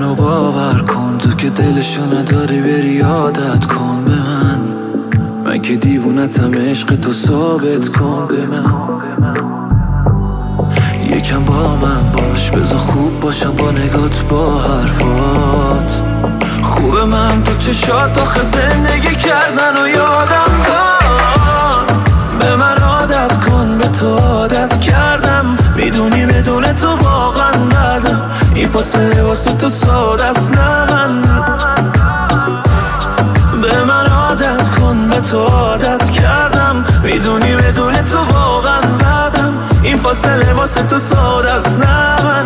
منو باور کن، تو که دلشو نداری بری عادت کن به من که دیوونتم، عشق تو ثابت کن به من. یکم با من باش، بذار خوب باشم با نگات با حرفات. خوبه من تو چشات آخه زندگی کردن و یادم داد. به من عادت کن، به تو عادت کردم، میدونی بدون تو واقعا بدم. این فاصله واسه تو ساده است نه من. به من عادت کن، به تو عادت کردم، میدونی بدون تو واقعا بدم. این فاصله واسه تو ساده است نه من.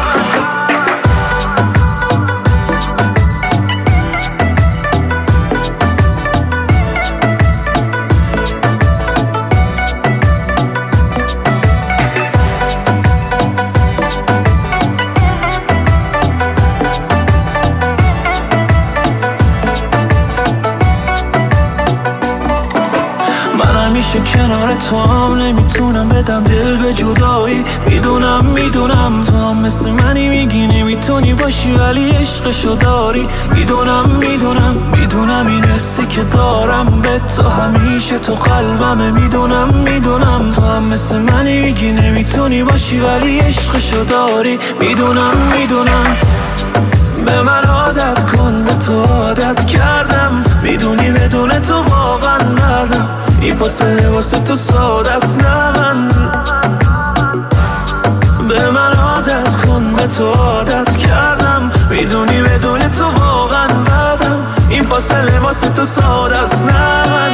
همیشه کنار تو هم نمیتونم بدم دل به جدایی. میدونم تو هم مثل منی، میگی نمیتونی باشی ولی عشقشو داری. میدونم این حسی که دارم به تو همیشه تو قلبمه. میدونم تو هم مثل منی، میگی نمیتونی باشی ولی عشقشو داری. میدونم به من عادت کن، به تو عادت کردم، میدونی بدون تو واقعا ندم. این فاصله واسه تو ساده است نه من. به من عادت کن، به تو عادت کردم، میدونی بدون تو واقعا بدم. این فاصله واسه تو ساده است نه من.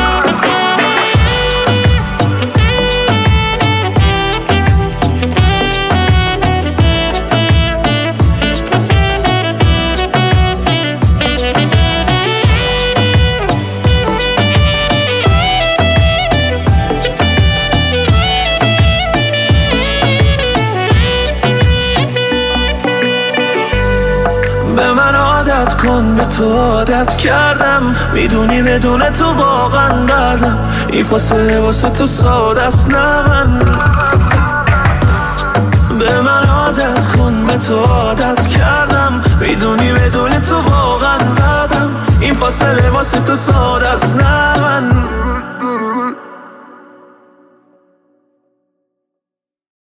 به من عادت کن، به تو عادت کردم، میدونی بدون تو واقعا بدم. این فاصله واسه تو ساده است نه من. به من عادت کن، به تو عادت کردم، میدونی بدون تو واقعا بدم. این فاصله واسه تو ساده است نه من.